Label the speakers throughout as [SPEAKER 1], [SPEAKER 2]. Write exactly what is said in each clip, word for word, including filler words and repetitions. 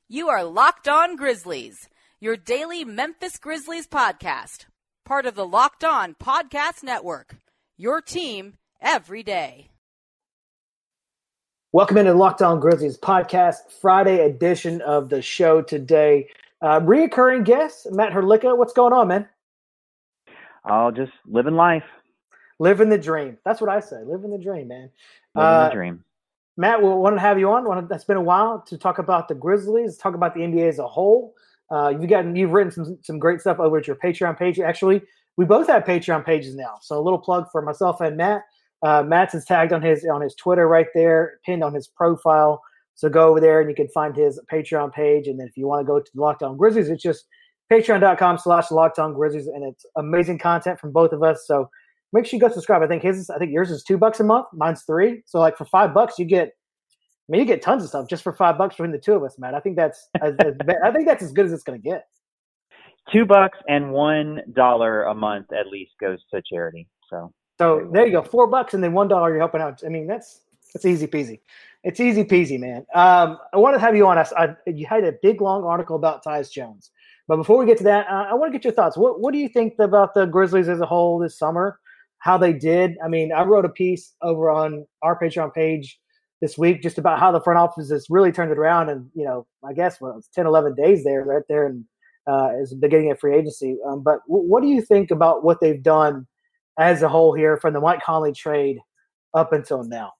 [SPEAKER 1] You are Locked On Grizzlies, your daily Memphis Grizzlies podcast. Part of the Locked On Podcast Network, your team every day.
[SPEAKER 2] Welcome into the Locked On Grizzlies podcast, Friday edition of the show today. Uh, reoccurring guest, Matt Herlicka. What's going on, man?
[SPEAKER 3] Oh, just living life.
[SPEAKER 2] Living the dream. That's what I say. Living the dream, man.
[SPEAKER 3] Living
[SPEAKER 2] uh,
[SPEAKER 3] the dream.
[SPEAKER 2] Matt, we wanted to have you on. It's been a while to talk about the Grizzlies, talk about the N B A as a whole. Uh, you've gotten, you've written some some great stuff over at your Patreon page. Actually, we both have Patreon pages now. So a little plug for myself and Matt. Uh, Matt's is tagged on his on his Twitter right there, pinned on his profile. So go over there and you can find his Patreon page. And then if you want to go to the Locked On Grizzlies, it's just patreon.com slash Locked On Grizzlies, and it's amazing content from both of us. So make sure you go subscribe. I think his, is, I think yours is two bucks a month. Mine's three. So like for five bucks, you get, I mean, you get tons of stuff just for five bucks between the two of us, Matt. I think that's, as, as, I think that's as good as it's going to get.
[SPEAKER 3] Two bucks and one dollar a month at least goes to charity. So,
[SPEAKER 2] so there you go. Four bucks and then one dollar you're helping out. I mean, that's that's easy peasy. It's easy peasy, man. Um, I want to have you on. us. I, you had a big long article about Tyus Jones, but before we get to that, uh, I want to get your thoughts. What What do you think about the Grizzlies as a whole this summer? How they did? I mean, I wrote a piece over on our Patreon page this week just about how the front office has really turned it around, and you know, I guess well, it's ten, eleven days there, right there, and uh, is the beginning of free agency. Um, but w- what do you think about what they've done as a whole here from the Mike Conley trade up until now?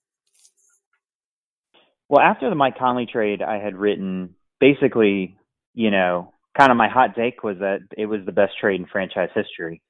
[SPEAKER 3] Well, after the Mike Conley trade, I had written basically, you know, kind of my hot take was that it was the best trade in franchise history.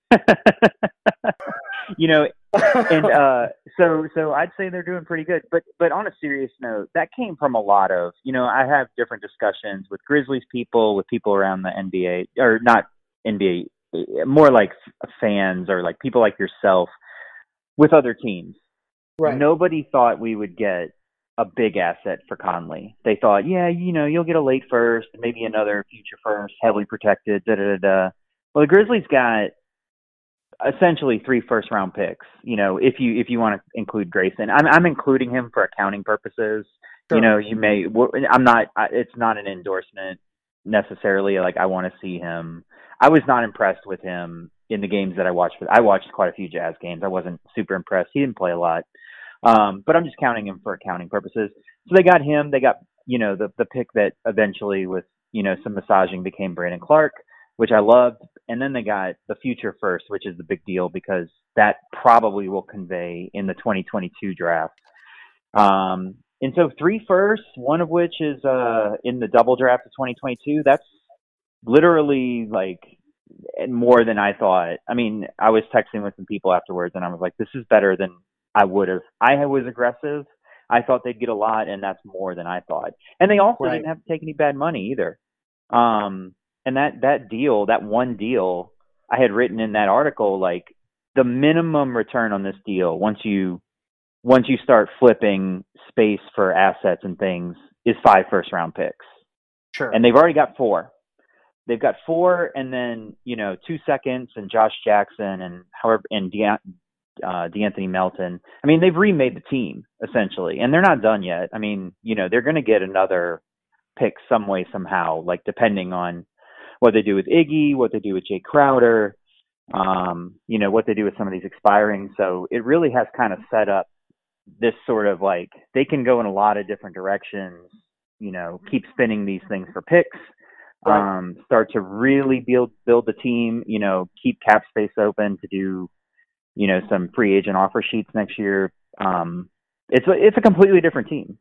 [SPEAKER 3] you know, and uh, so so I'd say they're doing pretty good. But but on a serious note, that came from a lot of, you know, I have different discussions with Grizzlies people, with people around the N B A, or not N B A, more like fans or like people like yourself with other teams.
[SPEAKER 2] Right.
[SPEAKER 3] Nobody thought we would get a big asset for Conley. They thought, yeah, you know, you'll get a late first, maybe another future first, heavily protected, da da da da. Well, the Grizzlies got essentially three first round picks. You know, if you if you want to include Grayson, I'm I'm including him for accounting purposes. Sure. You know, you may. I'm not. It's not an endorsement necessarily. Like I want to see him. I was not impressed with him in the games that I watched. I watched quite a few Jazz games. I wasn't super impressed. He didn't play a lot. Um, but I'm just counting him for accounting purposes. So they got him. They got, you know, the the pick that eventually with, you know, some massaging became Brandon Clark, which I loved. And then they got the future first, which is the big deal because that probably will convey in the twenty twenty-two draft. Um, and so three firsts, one of which is uh, in the double draft of twenty twenty-two. That's literally like more than I thought. I mean, I was texting with some people afterwards and I was like, this is better than I would have. I was aggressive. I thought they'd get a lot, and that's more than I thought. And they also right. didn't have to take any bad money either. Um, and that, that deal, that one deal, I had written in that article, like the minimum return on this deal, once you once you start flipping space for assets and things, is five first round picks.
[SPEAKER 2] Sure.
[SPEAKER 3] And they've already got four. They've got four, and then you know two seconds, and Josh Jackson, and however, and De- Uh, DeAnthony Melton. I mean, they've remade the team essentially, and they're not done yet. I mean, you know, they're going to get another pick some way, somehow, like depending on what they do with Iggy, what they do with Jay Crowder, um, you know, what they do with some of these expiring. So it really has kind of set up this sort of like, they can go in a lot of different directions, you know, keep spinning these things for picks,
[SPEAKER 2] right.
[SPEAKER 3] um, start to really build, build the team, you know, keep cap space open to do, you know, some free agent offer sheets next year. Um, it's a, it's a completely different team.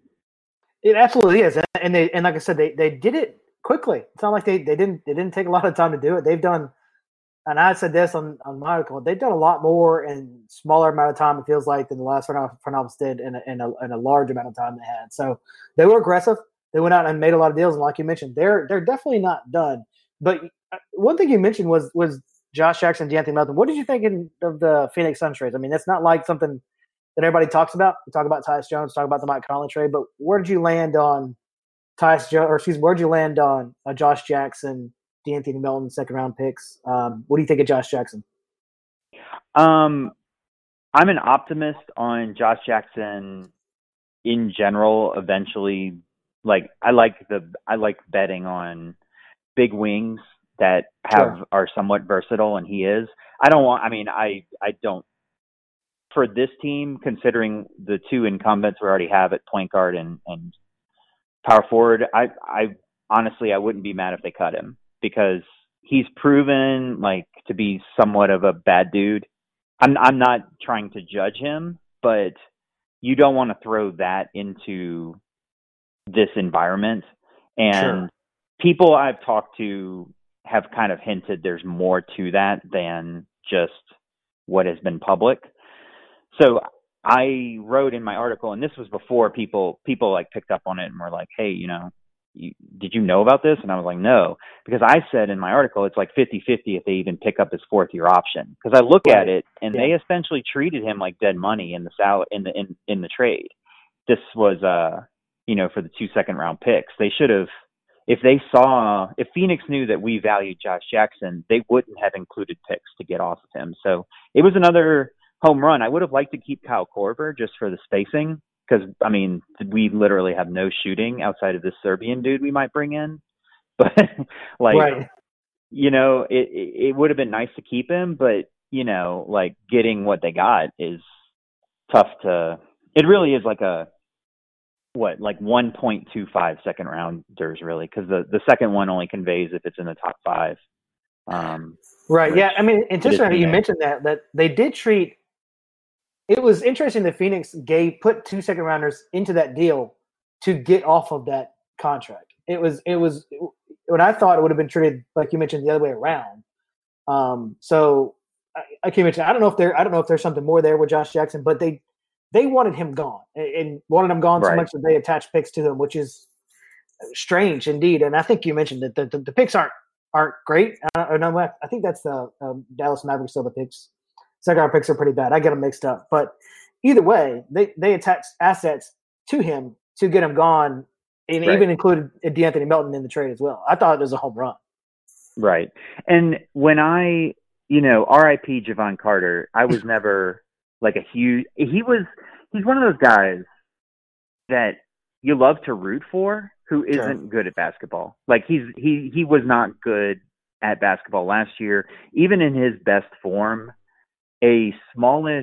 [SPEAKER 2] It absolutely is, and they and like I said, they, they did it quickly. It's not like they, they didn't they didn't take a lot of time to do it. They've done, and I said this on, on my article, they've done a lot more in smaller amount of time. It feels like than the last front office did in a, in a in a large amount of time they had. So they were aggressive. They went out and made a lot of deals, and like you mentioned, they're they're definitely not done. But one thing you mentioned was was Josh Jackson, DeAnthony Melton. What did you think in, of the Phoenix Suns trades? I mean, that's not like something that everybody talks about. We talk about Tyus Jones, talk about the Mike Conley trade, but where did you land on Tyus Jones, or excuse me, where did you land on uh, Josh Jackson, DeAnthony Melton, second round picks? Um, what do you think of Josh Jackson?
[SPEAKER 3] Um, I'm an optimist on Josh Jackson in general, eventually Like I like the I like betting on big wings that have
[SPEAKER 2] Sure.
[SPEAKER 3] are somewhat versatile, and he is. I don't want. I mean, I I don't for this team, considering the two incumbents we already have at point guard and and power forward. I I honestly I wouldn't be mad if they cut him because he's proven like to be somewhat of a bad dude. I'm I'm not trying to judge him, but you don't want to throw that into this environment. And
[SPEAKER 2] Sure.
[SPEAKER 3] people I've talked to have kind of hinted there's more to that than just what has been public. So I wrote in my article, and this was before people people like picked up on it and were like, hey, you know, you, did you know about this? And I was like, no, because I said in my article, it's like fifty-fifty if they even pick up his fourth year option. Because I look
[SPEAKER 2] Right.
[SPEAKER 3] at it and
[SPEAKER 2] Yeah.
[SPEAKER 3] they essentially treated him like dead money in the sal- in the in, in the trade. This was uh you know, for the two second round picks. They should have, if they saw, if Phoenix knew that we valued Josh Jackson, they wouldn't have included picks to get off of him. So it was another home run. I would have liked to keep Kyle Korver just for the spacing, because I mean, we literally have no shooting outside of this Serbian dude we might bring in. But like,
[SPEAKER 2] Right.
[SPEAKER 3] you know, it it would have been nice to keep him, but you know, like getting what they got is tough to. It really is like a what, like one point two five second rounders really, because the the second one only conveys if it's in the top five. Um,
[SPEAKER 2] Right. Yeah. I mean, it's
[SPEAKER 3] it is
[SPEAKER 2] interesting that you
[SPEAKER 3] Phoenix.
[SPEAKER 2] mentioned that that they did treat. It was interesting that Phoenix gave put two second rounders into that deal to get off of that contract. It was it was when I thought it would have been treated like you mentioned the other way around. Um, so I, I can mention I don't know if there I don't know if there's something more there with Josh Jackson, but they they wanted him gone and, and wanted him gone so
[SPEAKER 3] Right.
[SPEAKER 2] much that they attached picks to him, which is strange indeed. And I think you mentioned that the, the, the picks aren't aren't great. I, no, I think that's the um, Dallas Mavericks. So the picks, second round picks are pretty bad. I get them mixed up. But either way, they they attached assets to him to get him gone, and
[SPEAKER 3] Right.
[SPEAKER 2] even included DeAnthony Melton in the trade as well. I thought it was a home run.
[SPEAKER 3] Right. And when I, you know, R I P Javon Carter, I was never like a huge, he was, he's one of those guys that you love to root for who
[SPEAKER 2] Sure.
[SPEAKER 3] isn't good at basketball. Like he's, he, he was not good at basketball last year. Even in his best form, a smallish,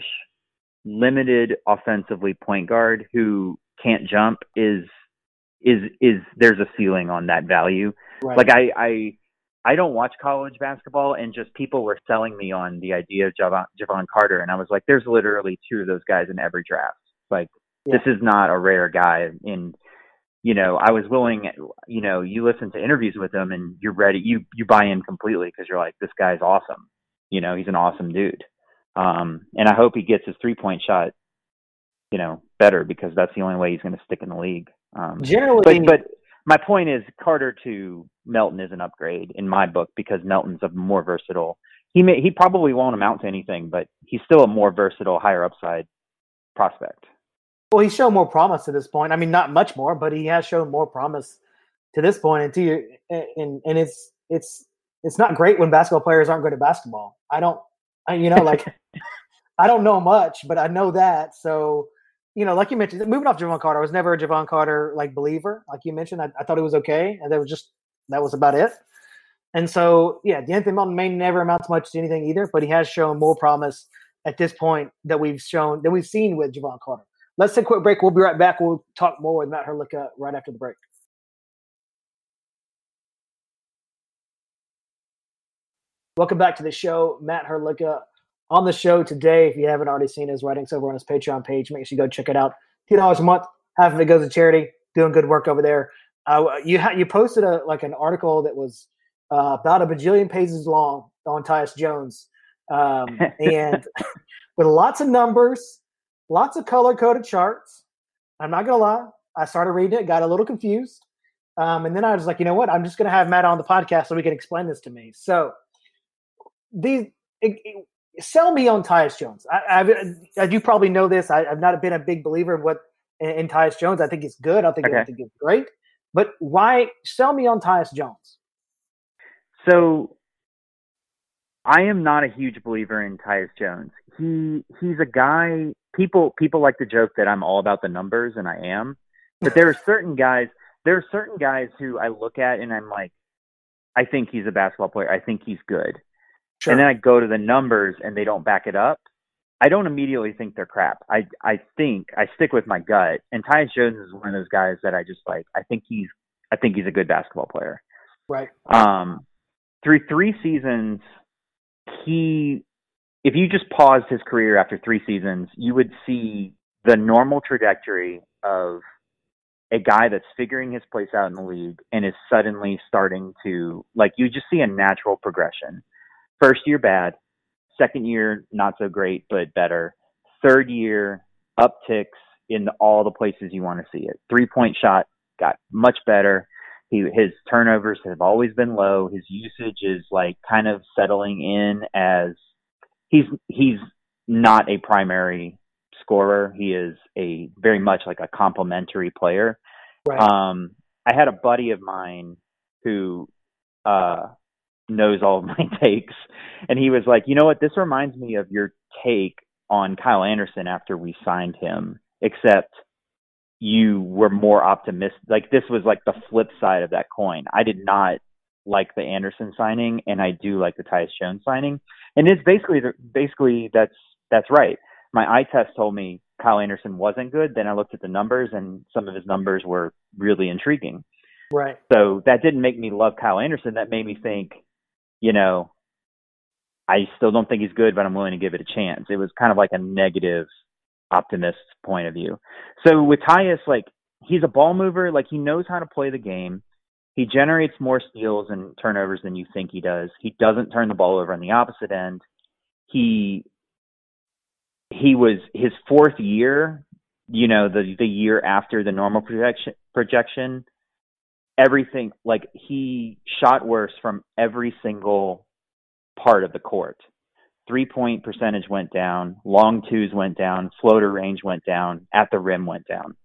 [SPEAKER 3] limited offensively point guard who can't jump is, is, is there's a ceiling on that value.
[SPEAKER 2] Right.
[SPEAKER 3] Like I, I, I don't watch college basketball, and just people were selling me on the idea of Javon, Javon Carter. And I was like, there's literally two of those guys in every draft. Like,
[SPEAKER 2] Yeah.
[SPEAKER 3] this is not a rare guy. And, you know, I was willing, you know, you listen to interviews with him and you're ready. You, you buy in completely because you're like, this guy's awesome. You know, he's an awesome dude. Um, and I hope he gets his three point shot, you know, better, because that's the only way he's going to stick in the league. Um,
[SPEAKER 2] Generally,
[SPEAKER 3] but, but my point is Carter to Melton is an upgrade in my book, because Melton's a more versatile. He may, he probably won't amount to anything, but he's still a more versatile, higher upside prospect.
[SPEAKER 2] well, he's shown more promise to this point. I mean, not much more, but he has shown more promise to this point. And to your, and and it's it's it's not great when basketball players aren't good at basketball. I don't, I, you know, like I don't know much, but I know that. So, you know, like you mentioned, moving off Javon Carter, I was never a Javon Carter like believer. Like you mentioned, I, I thought it was okay, and that was just that was about it. And so, yeah, DeAnthony Melton may never amount to much to anything either, but he has shown more promise at this point that we've shown that we've seen with Javon Carter. Let's take a quick break. We'll be right back. We'll talk more with Matt Herlicka right after the break. Welcome back to the show. Matt Herlicka on the show today. If you haven't already seen his writings over on his Patreon page, make sure you go check it out. ten dollars a month. Half of it goes to charity. Doing good work over there. Uh, you ha- you posted a like an article that was uh, about a bajillion pages long on Tyus Jones, um, and with lots of numbers, lots of color-coded charts. I'm not going to lie. I started reading it, got a little confused. Um, and then I was like, you know what? I'm just going to have Matt on the podcast so he can explain this to me. So these it, it, sell me on Tyus Jones. I, I've, as you probably know this, I, I've not been a big believer in what in, in Tyus Jones. I think he's good. I think,
[SPEAKER 3] Okay.
[SPEAKER 2] I think he's great. But why sell me on Tyus Jones?
[SPEAKER 3] So I am not a huge believer in Tyus Jones. He he's a guy, people people like to joke that I'm all about the numbers, and I am. But there are certain guys, there are certain guys who I look at and I'm like, I think he's a basketball player. I think he's good. Sure. And then I go to the numbers and they don't back it up. I don't immediately think they're crap. I I think I stick with my gut. And Tyus Jones is one of those guys that I just like. I think he's I think he's a good basketball player.
[SPEAKER 2] Right.
[SPEAKER 3] Um, through three seasons, he if you just paused his career after three seasons, you would see the normal trajectory of a guy that's figuring his place out in the league and is suddenly starting to, like, you just see a natural progression. First year, bad. Second year, not so great, but better. Third year, upticks in the, all the places you want to see it. Three-point shot got much better. He, his turnovers have always been low. His usage is, like, kind of settling in as he's he's not a primary scorer. He is a very much like a complementary player.
[SPEAKER 2] Right.
[SPEAKER 3] Um, I had a buddy of mine who uh, knows all of my takes, and he was like, you know what, this reminds me of your take on Kyle Anderson after we signed him, except you were more optimistic. Like, this was like the flip side of that coin. I did not like the Anderson signing, and I do like the Tyus Jones signing. And it's basically, basically that's, that's right. My eye test told me Kyle Anderson wasn't good. Then I looked at the numbers, and some of his numbers were really intriguing.
[SPEAKER 2] Right.
[SPEAKER 3] So that didn't make me love Kyle Anderson. That made me think, you know, I still don't think he's good, but I'm willing to give it a chance. It was kind of like a negative optimist point of view. So with Tyus, like, he's a ball mover. Like, he knows how to play the game. He generates more steals and turnovers than you think he does. He doesn't turn the ball over on the opposite end. He he was his fourth year, you know, the the year after the normal projection projection. Everything, like, he shot worse from every single part of the court. Three-point percentage went down, long twos went down, floater range went down, at the rim went down.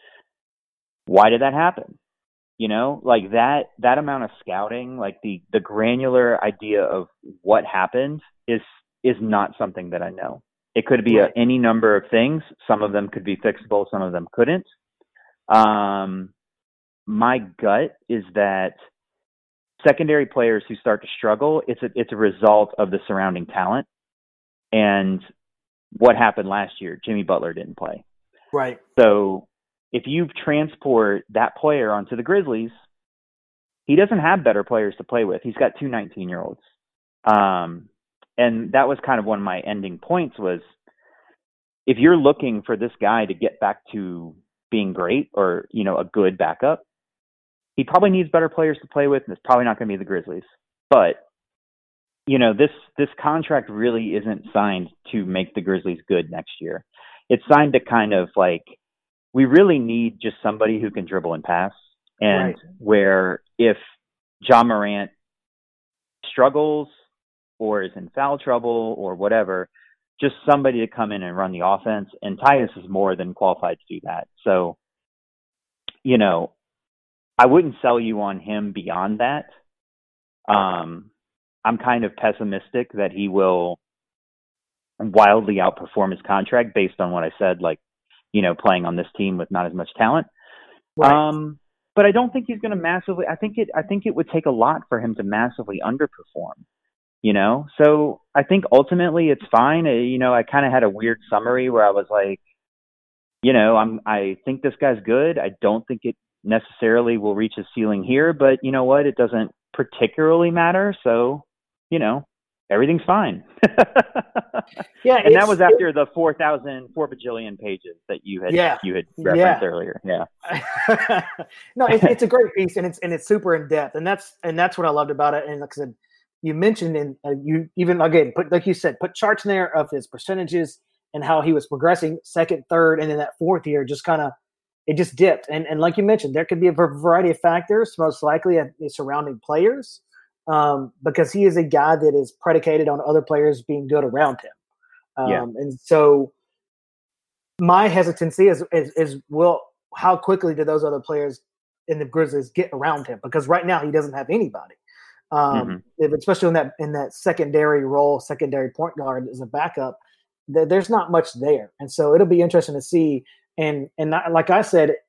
[SPEAKER 3] Why did that happen? You know, like that that amount of scouting, like the the granular idea of what happened is is not something that I know. It could be a, any number of things. Some of them could be fixable, some of them couldn't. Um, my gut is that secondary players who start to struggle, it's a it's a result of the surrounding talent. And what happened last year, Jimmy Butler didn't play.
[SPEAKER 2] Right.
[SPEAKER 3] So if you transport that player onto the Grizzlies, he doesn't have better players to play with. He's got two nineteen-year-olds. Um, and that was kind of one of my ending points was, if you're looking for this guy to get back to being great or, you know, a good backup, he probably needs better players to play with, and it's probably not going to be the Grizzlies. But, you know, this this contract really isn't signed to make the Grizzlies good next year. It's signed to kind of like, we really need just somebody who can dribble and pass. And right. where if Ja Morant struggles or is in foul trouble or whatever, just somebody to come in and run the offense. And Tyus is more than qualified to do that. So, you know, I wouldn't sell you on him beyond that. Um, I'm kind of pessimistic that he will wildly outperform his contract based on what I said, like, you know, playing on this team with not as much talent. Right. Um, but I don't think he's going to massively, I think it, I think it would take a lot for him to massively underperform, you know? So I think ultimately it's fine. Uh, you know, I kind of had a weird summary where I was like, you know, I'm, I think this guy's good. I don't think it necessarily will reach his ceiling here, but you know what? It doesn't particularly matter. So, you know, everything's fine.
[SPEAKER 2] Yeah,
[SPEAKER 3] and that was after the four thousand, four bajillion pages that you had
[SPEAKER 2] yeah,
[SPEAKER 3] you had referenced
[SPEAKER 2] yeah.
[SPEAKER 3] earlier. Yeah.
[SPEAKER 2] No, it's, it's a great piece, and it's and it's super in depth, and that's and that's what I loved about it. And like I said, you mentioned, and uh, you even again put like you said, put charts in there of his percentages and how he was progressing second, third, and then that fourth year just kind of it just dipped. And and like you mentioned, there could be a variety of factors, most likely uh, the surrounding players. Um, because he is a guy that is predicated on other players being good around him. Um, yeah. And so my hesitancy is, is, is, well, how quickly do those other players in the Grizzlies get around him? Because right now he doesn't have anybody, um, mm-hmm. if, especially in that, in that secondary role, secondary point guard as a backup, th- there's not much there. And so it'll be interesting to see. And, and not, like I said,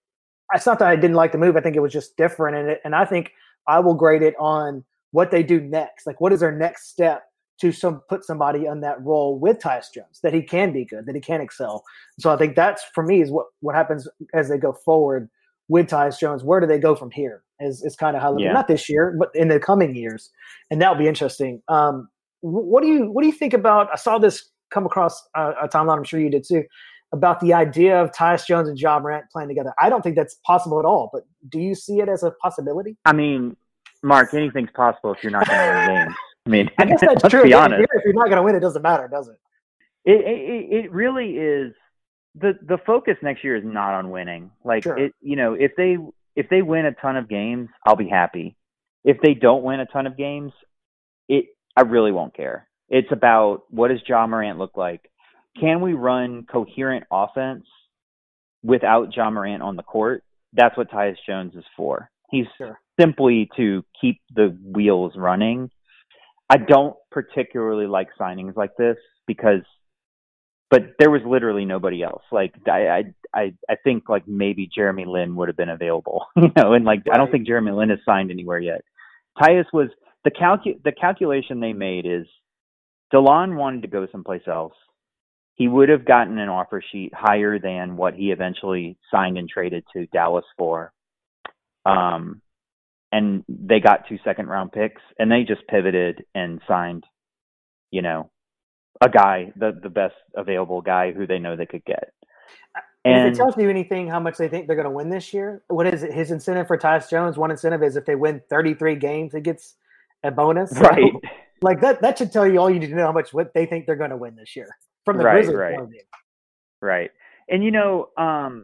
[SPEAKER 2] it's not that I didn't like the move. I think it was just different. And, it, and I think I will grade it on what they do next. Like, what is their next step to some put somebody on that role with Tyus Jones, that he can be good, that he can excel. So I think that's, for me, is what, what happens as they go forward with Tyus Jones. Where do they go from here is, is kind of how I look at it. Not this year, but in the coming years. And that'll be interesting. Um, what do you what do you think about, I saw this come across a, a timeline, I'm sure you did too, about the idea of Tyus Jones and Ja Morant playing together. I don't think that's possible at all, but do you see it as a possibility?
[SPEAKER 3] I mean, Mark, anything's possible if you're not going to win games. I mean,
[SPEAKER 2] I guess that's
[SPEAKER 3] let's
[SPEAKER 2] true.
[SPEAKER 3] be honest.
[SPEAKER 2] If you're not going to win, it doesn't matter, does it?
[SPEAKER 3] It, it it really is. The the focus next year is not on winning. Like
[SPEAKER 2] Sure.
[SPEAKER 3] it, you know, if they if they win a ton of games, I'll be happy. If they don't win a ton of games, it I really won't care. It's about, what does Ja Morant look like? Can we run coherent offense without Ja Morant on the court? That's what Tyus Jones is for. He's
[SPEAKER 2] Sure.
[SPEAKER 3] simply to keep the wheels running. I don't particularly like signings like this because, but there was literally nobody else. Like I, I, I think like maybe Jeremy Lin would have been available, you know, and like, right. I don't think Jeremy Lin has signed anywhere yet. Tyus was the calcu- the calculation they made is DeLon wanted to go someplace else. He would have gotten an offer sheet higher than what he eventually signed and traded to Dallas for. Um, and they got two second round picks, and they just pivoted and signed, you know, a guy, the, the best available guy who they know they could get.
[SPEAKER 2] And,
[SPEAKER 3] and
[SPEAKER 2] if it tells you anything, how much they think they're going to win this year, what is it? His incentive for Tyus Jones, one incentive is if they win thirty-three games, he gets a bonus.
[SPEAKER 3] Right.
[SPEAKER 2] So, like that, that should tell you all you need to know how much what they think they're going to win this year from the
[SPEAKER 3] right,
[SPEAKER 2] Grizzlies
[SPEAKER 3] right.
[SPEAKER 2] point of view.
[SPEAKER 3] Right. And, you know, um,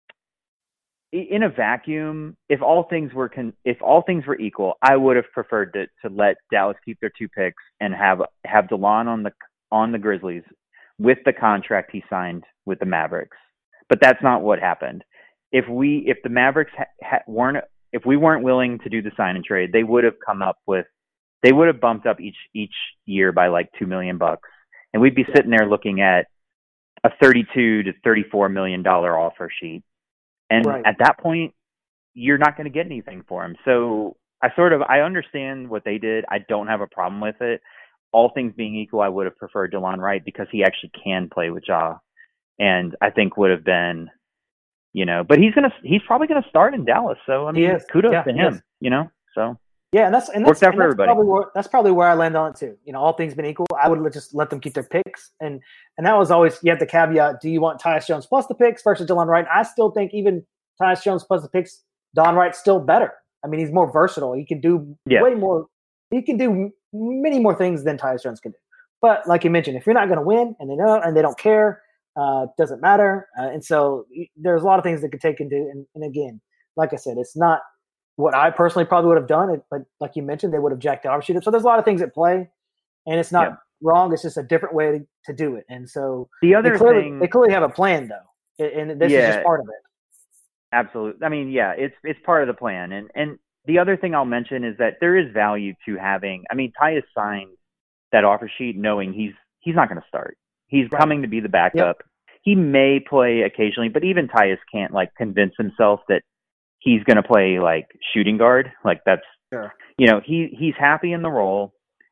[SPEAKER 3] in a vacuum, if all things were con- if all things were equal, I would have preferred to, to let Dallas keep their two picks and have have DeLon on the on the Grizzlies with the contract he signed with the Mavericks. But that's not what happened. If we if the Mavericks ha- ha- weren't if we weren't willing to do the sign and trade, they would have come up with they would have bumped up each each year by like two million bucks, and we'd be
[SPEAKER 2] Yeah.
[SPEAKER 3] sitting there looking at a thirty-two to thirty-four million dollar offer sheet. And
[SPEAKER 2] Right.
[SPEAKER 3] at that point, you're not going to get anything for him. So I sort of, I understand what they did. I don't have a problem with it. All things being equal, I would have preferred DeLon Wright because he actually can play with Ja. And I think would have been, you know, but he's going to, he's probably going to start in Dallas. So, I mean, kudos
[SPEAKER 2] yeah,
[SPEAKER 3] to him, you know, so.
[SPEAKER 2] Yeah, and that's and
[SPEAKER 3] Worked
[SPEAKER 2] that's,
[SPEAKER 3] out
[SPEAKER 2] and
[SPEAKER 3] for
[SPEAKER 2] that's
[SPEAKER 3] everybody.
[SPEAKER 2] probably where that's probably where I land on it too. You know, all things being equal, I would let- just let them keep their picks, and and that was always, you have the caveat: do you want Tyus Jones plus the picks versus DeLon Wright? I still think even Tyus Jones plus the picks, Don Wright's still better. I mean, he's more versatile. He can do
[SPEAKER 3] Yeah.
[SPEAKER 2] way more. He can do many more things than Tyus Jones can do. But like you mentioned, if you're not going to win, and they know, and they don't care, uh, doesn't matter. Uh, and so y- there's a lot of things that could take into. And, and again, like I said, it's not what I personally probably would have done, but like you mentioned, they would have jacked the offer sheet up. So there's a lot of things at play, and it's not
[SPEAKER 3] Yeah.
[SPEAKER 2] wrong. It's just a different way to, to do it. And so
[SPEAKER 3] The other
[SPEAKER 2] they clearly,
[SPEAKER 3] thing,
[SPEAKER 2] they clearly have a plan, though, and and this is
[SPEAKER 3] Yeah.
[SPEAKER 2] just part of it.
[SPEAKER 3] absolutely. I mean, yeah, it's it's part of the plan. And and the other thing I'll mention is that there is value to having. I mean, Tyus signed that offer sheet knowing he's he's not going to start. He's
[SPEAKER 2] Right.
[SPEAKER 3] coming to be the backup. He may play occasionally, but even Tyus can't like convince himself that he's going to play like shooting guard. Like that's,
[SPEAKER 2] Sure.
[SPEAKER 3] you know, he he's happy in the role.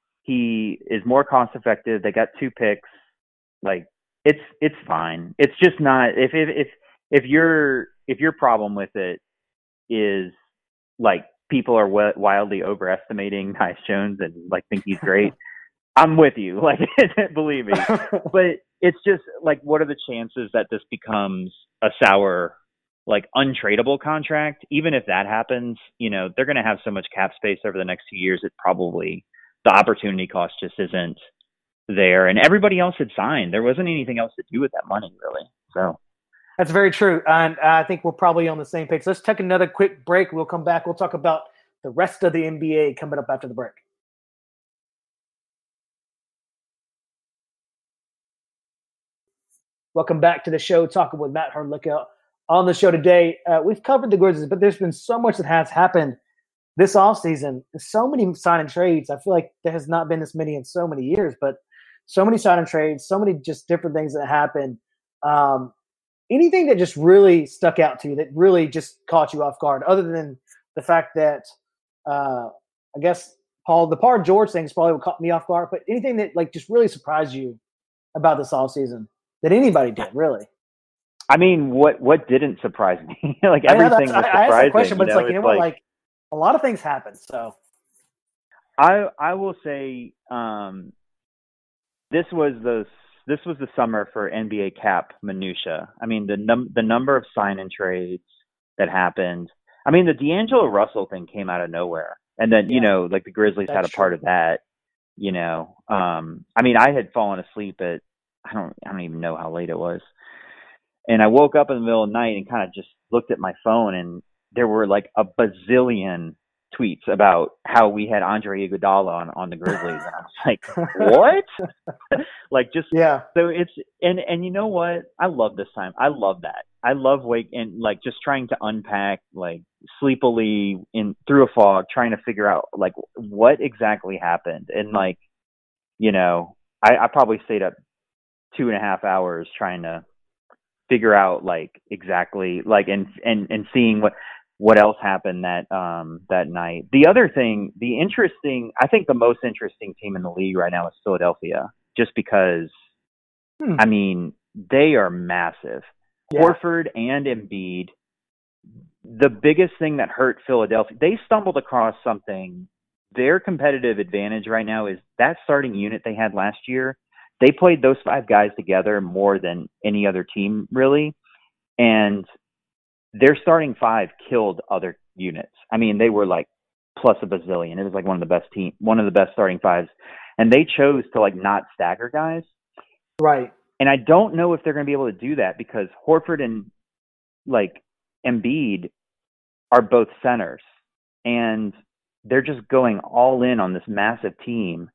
[SPEAKER 3] He is more cost effective. They got two picks. Like it's it's fine. It's just not if if if if your if your problem with it is like people are w- wildly overestimating Tyus Jones and like think he's great. I'm with you. Like believe me. But it's just like, what are the chances that this becomes a sour, like untradeable contract? Even if that happens, you know, they're going to have so much cap space over the next two years. It probably, the opportunity cost just isn't there. And everybody else had signed. There wasn't anything else to do with that money, really. So
[SPEAKER 2] That's very true. And I think we're probably on the same page. Let's take another quick break. We'll come back. We'll talk about the rest of the N B A coming up after the break. Welcome back to the show, talking with Matt Hurlicka. On the show today, uh, we've covered the Grizzlies, but there's been so much that has happened this offseason. So many sign and trades. I feel like there has not been this many in so many years, but so many sign and trades, so many just different things that happen. Um, anything that just really stuck out to you, that really just caught you off guard, other than the fact that uh, I guess Paul, the Paul George thing is probably what caught me off guard, but anything that like just really surprised you about this offseason that anybody did, really?
[SPEAKER 3] I mean, what what didn't surprise me? Like
[SPEAKER 2] I know
[SPEAKER 3] everything
[SPEAKER 2] that's-
[SPEAKER 3] was
[SPEAKER 2] I, I asked
[SPEAKER 3] surprising.
[SPEAKER 2] that question, but
[SPEAKER 3] you
[SPEAKER 2] it's
[SPEAKER 3] know?
[SPEAKER 2] like, you know
[SPEAKER 3] It's
[SPEAKER 2] what, like a lot of things happen. So
[SPEAKER 3] I I will say um, this was the this was the summer for N B A cap minutia. I mean, the num the number of sign and trades that happened. I mean, the D'Angelo Russell thing came out of nowhere, and then you
[SPEAKER 2] Yeah.
[SPEAKER 3] know, like the Grizzlies had a
[SPEAKER 2] That's
[SPEAKER 3] part
[SPEAKER 2] true.
[SPEAKER 3] of that. You know, um, I mean, I had fallen asleep at I don't I don't even know how late it was, and I woke up in the middle of the night and kind of just looked at my phone, and there were like a bazillion tweets about how we had Andre Iguodala on, on the Grizzlies, and I was like, what? Like just
[SPEAKER 2] yeah,
[SPEAKER 3] so it's and and you know what? I love this time. I love that. I love wake and like just trying to unpack like sleepily in through a fog, trying to figure out like what exactly happened, and like you know, I, I probably stayed up two and a half hours trying to figure out like exactly like and and and seeing what what else happened that um that night. The other thing, the interesting, I think the most interesting team in the league right now is Philadelphia, just because
[SPEAKER 2] Hmm.
[SPEAKER 3] I mean they are massive.
[SPEAKER 2] Yeah.
[SPEAKER 3] Horford and Embiid. The biggest thing that hurt Philadelphia, they stumbled across something. Their competitive advantage right now is that starting unit they had last year. They played those five guys together more than any other team, really. And their starting five killed other units. I mean, they were like plus a bazillion. It was like one of the best team, one of the best starting fives. And they chose to like not stagger guys.
[SPEAKER 2] Right.
[SPEAKER 3] And I don't know if they're going to be able to do that because Horford and like Embiid are both centers. And they're just going all in on this massive team.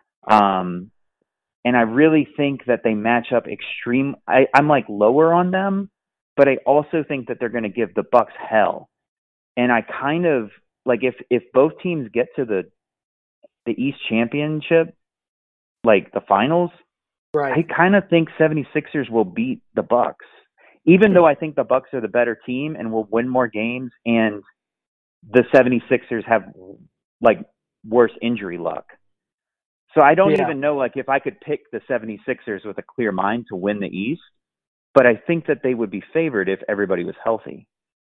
[SPEAKER 3] Um, and I really think that they match up extreme. I, I'm like lower on them, but I also think that they're going to give the Bucks hell. And I kind of like if if both teams get to the the East Championship, like the finals,
[SPEAKER 2] Right.
[SPEAKER 3] I kind of think seventy-sixers will beat the Bucks, even though I think the Bucks are the better team and will win more games, and the seventy-sixers have like worse injury luck. So I don't
[SPEAKER 2] Yeah.
[SPEAKER 3] even know like if I could pick the seventy-sixers with a clear mind to win the East, but I think that they would be favored if everybody was healthy.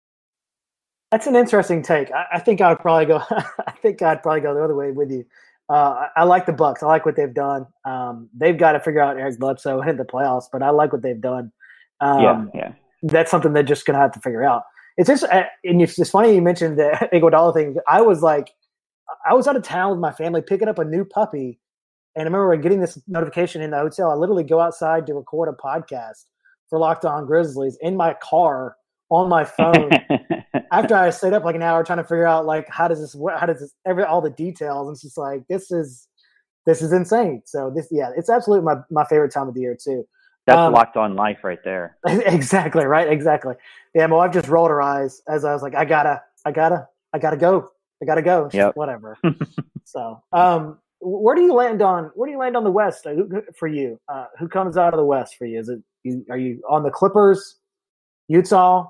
[SPEAKER 2] That's an interesting take. I, I think I would probably go. I think I'd probably go the other way with you. Uh, I, I like the Bucks. I like what they've done. Um, they've got to figure out Eric Bledsoe in the playoffs, but I like what they've done. Um,
[SPEAKER 3] yeah, yeah.
[SPEAKER 2] That's something they're just going to have to figure out. It's just, uh, and it's just funny you mentioned the Iguodala thing. I was like, I was out of town with my family picking up a new puppy, and I remember getting this notification in the hotel. I literally go outside to record a podcast for Locked On Grizzlies in my car on my phone. After I stayed up like an hour trying to figure out like how does this how does this every all the details, and it's just like this is this is insane. So this yeah, it's absolutely my, my favorite time of the year too.
[SPEAKER 3] That's
[SPEAKER 2] um,
[SPEAKER 3] Locked On life right there.
[SPEAKER 2] Exactly right, exactly. Yeah, my wife just rolled her eyes as I was like, I gotta, I gotta, I gotta go, I gotta go. She's
[SPEAKER 3] Yep.
[SPEAKER 2] like, whatever. So, um, where do you land on? Where do you land on the West uh, who, for you? Uh, who comes out of the West for you? Is it you? Are you on the Clippers, Utah?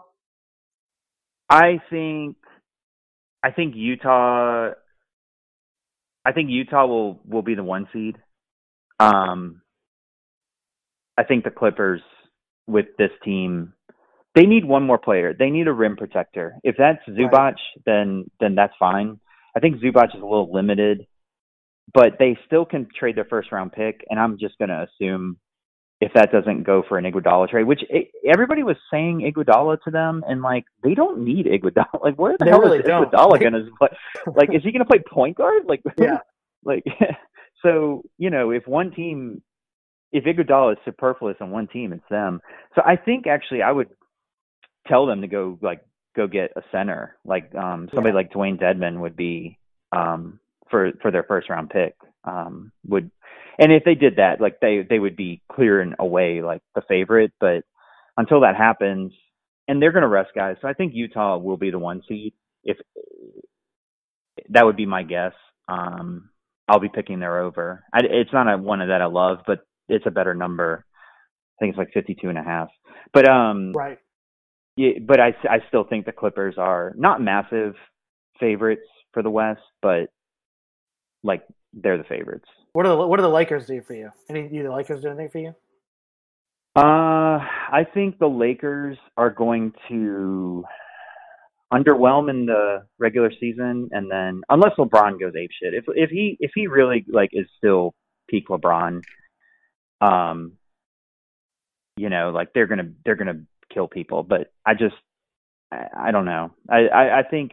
[SPEAKER 3] I think, I think Utah. I think Utah will will be the one seed. Um, I think the Clippers with this team, they need one more player. They need a rim protector. If that's Zubac,
[SPEAKER 2] Right.
[SPEAKER 3] then then that's fine. I think Zubac is a little limited, but they still can trade their first round pick. And I'm just going to assume if that doesn't go for an Iguodala trade, which it, everybody was saying Iguodala to them, and like they don't need Iguodala. Like where the
[SPEAKER 2] They
[SPEAKER 3] hell
[SPEAKER 2] really
[SPEAKER 3] is
[SPEAKER 2] don't.
[SPEAKER 3] Iguodala
[SPEAKER 2] They-
[SPEAKER 3] going to play? Like is he going to play point guard? Like
[SPEAKER 2] Yeah.
[SPEAKER 3] like so you know if one team, if Iguodala is superfluous on one team, it's them. So I think actually I would tell them to go like go get a center, like um somebody
[SPEAKER 2] Yeah.
[SPEAKER 3] like Dwayne Dedman would be um for for their first round pick. Um would and if they did that, like they they would be clear and away like the favorite, but until that happens, and they're going to rest guys. So I think Utah will be the one seed. If that would be my guess. Um I'll be picking their over. I, it's not a one that I love, but it's a better number. think it's like fifty-two and a half. But um,
[SPEAKER 2] right.
[SPEAKER 3] Yeah, but I, I still think the Clippers are not massive favorites for the West, but like they're the favorites.
[SPEAKER 2] What are the What do the Lakers do for you? Any do the Lakers do anything for you?
[SPEAKER 3] Uh, I think the Lakers are going to underwhelm in the regular season, and then unless LeBron goes apeshit, if if he if he really like is still peak LeBron, um, you know, like they're gonna they're gonna kill people. But I just I, I don't know. I, I I think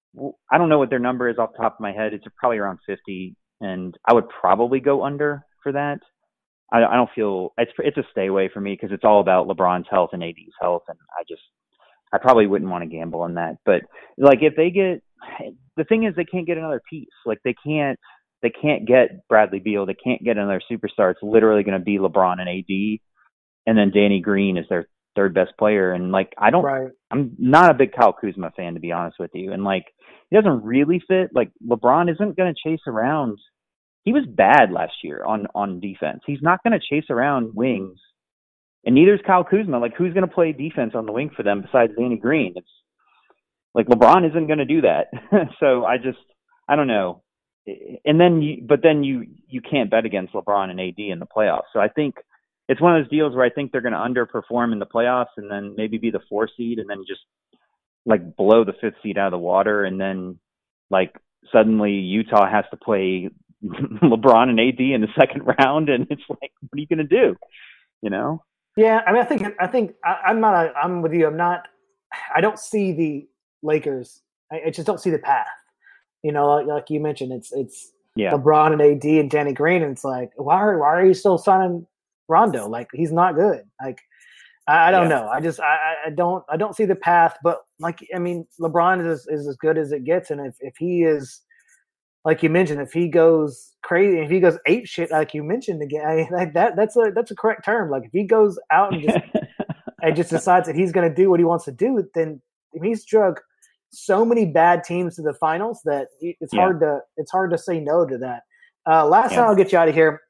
[SPEAKER 3] I don't know what their number is off the top of my head. It's probably around fifty, and I would probably go under for that. I, I don't feel it's it's a stay away for me because it's all about LeBron's health and A D's health, and I just I probably wouldn't want to gamble on that. But like if they get the thing is they can't get another piece. Like they can't they can't get Bradley Beal. They can't get another superstar. It's literally going to be LeBron and A D, and then Danny Green is their third best player. And like I don't
[SPEAKER 2] Right.
[SPEAKER 3] I'm not a big Kyle Kuzma fan, to be honest with you. And like he doesn't really fit. Like LeBron isn't going to chase around. He was bad last year on, on defense. He's not going to chase around wings, and neither is Kyle Kuzma. Like, who's going to play defense on the wing for them besides Danny Green? It's like LeBron isn't going to do that. So I just, I don't know. And then, you, but then you you can't bet against LeBron and A D in the playoffs. So I think it's one of those deals where I think they're going to underperform in the playoffs, and then maybe be the four seed, and then just like blow the fifth seed out of the water, and then like suddenly Utah has to play LeBron and A D in the second round, and it's like, what are you going to do? You know?
[SPEAKER 2] Yeah, I mean, I think I think I, I'm not. A, I'm with you. I'm not. I don't see the Lakers. I, I just don't see the path. You know, like, like you mentioned, it's it's
[SPEAKER 3] yeah.
[SPEAKER 2] LeBron and A D and Danny Green, and it's like, why are why are you still signing Rondo? Like, he's not good. Like, I, I don't
[SPEAKER 3] yeah.
[SPEAKER 2] know. I just I, I don't I don't see the path. But like, I mean, LeBron is is as good as it gets, and if if he is, like you mentioned, if he goes crazy, if he goes ape shit, like you mentioned again, I mean, like that that's a that's a correct term. Like if he goes out and just and just decides that he's going to do what he wants to do, then he's drug so many bad teams to the finals that it's
[SPEAKER 3] yeah.
[SPEAKER 2] hard to it's hard to say no to that. Uh, last
[SPEAKER 3] yeah.
[SPEAKER 2] time I'll get you out of here.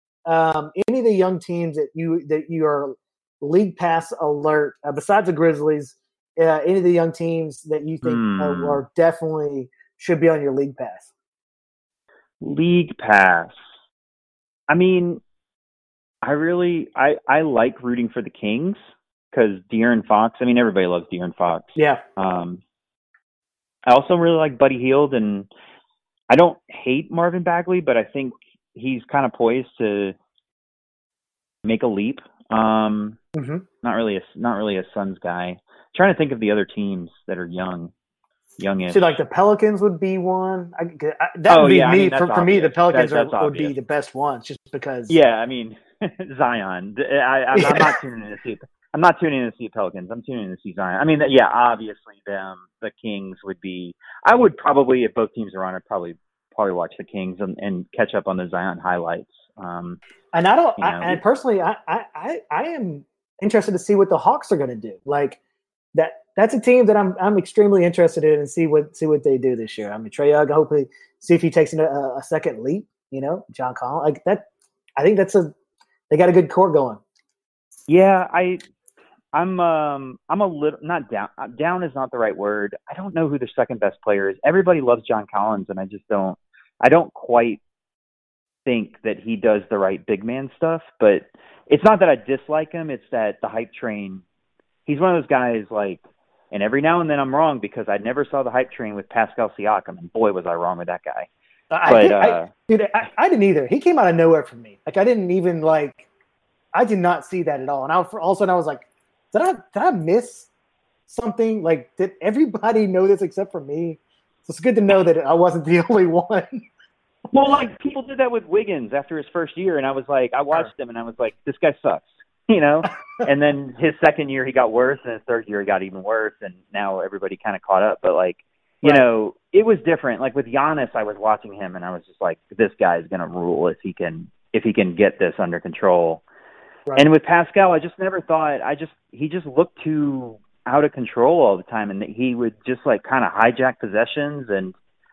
[SPEAKER 2] Um, any of the young teams that you that you are league pass alert uh, besides the Grizzlies, uh, any of the young teams that you think
[SPEAKER 3] mm.
[SPEAKER 2] uh, are definitely should be on your league pass?
[SPEAKER 3] League pass. I mean, I really I, I like rooting for the Kings because De'Aaron Fox. I mean, everybody loves De'Aaron Fox.
[SPEAKER 2] Yeah.
[SPEAKER 3] Um, I also really like Buddy Hield, and I don't hate Marvin Bagley, but I think he's kind of poised to make a leap. Um,
[SPEAKER 2] mm-hmm.
[SPEAKER 3] Not really a not really a Suns guy. I'm trying to think of the other teams that are young. Youngish.
[SPEAKER 2] See, like the Pelicans would be one. I, I, that
[SPEAKER 3] oh,
[SPEAKER 2] would be
[SPEAKER 3] yeah,
[SPEAKER 2] me.
[SPEAKER 3] I mean,
[SPEAKER 2] for, for me, the Pelicans that, are, would be the best ones, just because.
[SPEAKER 3] Yeah, I mean, Zion. I, I'm,
[SPEAKER 2] yeah.
[SPEAKER 3] I'm not tuning in to see. I'm not tuning in to see Pelicans. I'm tuning in to see Zion. I mean, yeah, obviously, them the Kings would be. I would probably, if both teams are on, I'd probably probably watch the Kings and, and catch up on the Zion highlights. Um,
[SPEAKER 2] and I don't.
[SPEAKER 3] you know,
[SPEAKER 2] I, and personally, I, I I am interested to see what the Hawks are going to do. Like that. That's a team that I'm I'm extremely interested in and see what see what they do this year. I mean, Trae Young, hopefully see if he takes a, a second leap. You know, John Collins, like that. I think that's a they got a good core going.
[SPEAKER 3] Yeah, I I'm um I'm a little not down. Down is not the right word. I don't know who their second best player is. Everybody loves John Collins, and I just don't. I don't quite think that he does the right big man stuff. But it's not that I dislike him. It's that the hype train. He's one of those guys like. And every now and then I'm wrong because I never saw the hype train with Pascal Siakam, and boy, was I wrong with that guy.
[SPEAKER 2] I
[SPEAKER 3] but,
[SPEAKER 2] did,
[SPEAKER 3] uh,
[SPEAKER 2] I, dude, I, I didn't either. He came out of nowhere for me. Like I didn't even like. I did not see that at all. And I all of a sudden I was like, did I did I miss something? Like did everybody know this except for me? So it's good to know that I wasn't the only one.
[SPEAKER 3] Well, like people did that with Wiggins after his first year, and I was like, I watched him, and I was like, this guy sucks. You know, and then his second year he got worse, and his third year he got even worse, and now everybody kind of caught up. But like, you
[SPEAKER 2] right.
[SPEAKER 3] know, it was different. Like with Giannis, I was watching him, and I was just like, this guy's gonna rule if he can if he can get this under control. Right. And with Pascal, I just never thought. I just he just looked too out of control all the time, and he would just like kind of hijack possessions, and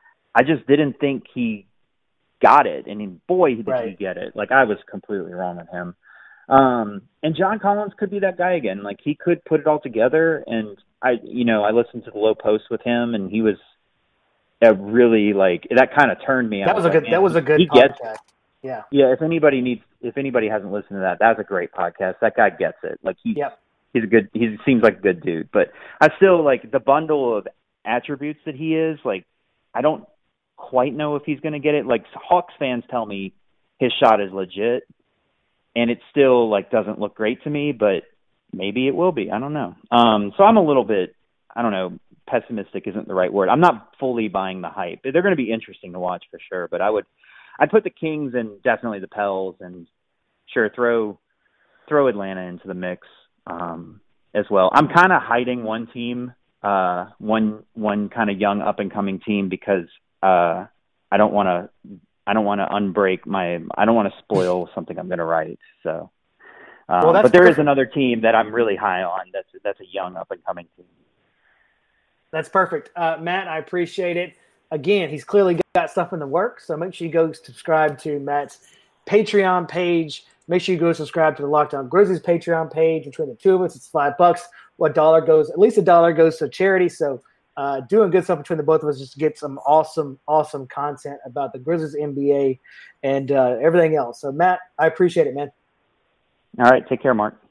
[SPEAKER 3] I just didn't think he got it. And he, boy, did
[SPEAKER 2] right.
[SPEAKER 3] he get it! Like I was completely wrong with him. Um, and John Collins could be that guy again. Like he could put it all together. And I, you know, I listened to the Low Post with him, and he was a really like that kind of turned me.
[SPEAKER 2] That was, was a
[SPEAKER 3] like,
[SPEAKER 2] good. That was a good
[SPEAKER 3] he
[SPEAKER 2] podcast.
[SPEAKER 3] Gets,
[SPEAKER 2] yeah.
[SPEAKER 3] Yeah. If anybody needs, if anybody hasn't listened to that, that's a great podcast. That guy gets it. Like he,
[SPEAKER 2] yep.
[SPEAKER 3] he's a good. He seems like a good dude. But I still like the bundle of attributes that he is. Like I don't quite know if he's going to get it. Like Hawks fans tell me his shot is legit, and it still like doesn't look great to me. But maybe it will be. I don't know. Um, so I'm a little bit. I don't know. Pessimistic isn't the right word. I'm not fully buying the hype. They're going to be interesting to watch for sure, but I would, I'd put the Kings and definitely the Pels, and sure throw throw Atlanta into the mix um, as well. I'm kind of hiding one team, uh, one one kind of young up and coming team because uh, I don't want to I don't want to unbreak my I don't want to spoil something I'm going to write. So, um, well, but there perfect. is another team that I'm really high on. That's that's a young up and coming team.
[SPEAKER 2] That's perfect. Uh, Matt, I appreciate it. Again, he's clearly got stuff in the works, so make sure you go subscribe to Matt's Patreon page. Make sure you go subscribe to the Locked On Grizzlies Patreon page. Between the two of us, it's five bucks. What dollar goes, at least a dollar goes to charity. So uh, doing good stuff between the both of us just to get some awesome, awesome content about the Grizzlies, N B A, and uh, everything else. So, Matt, I appreciate it, man.
[SPEAKER 3] All right. Take care, Mark.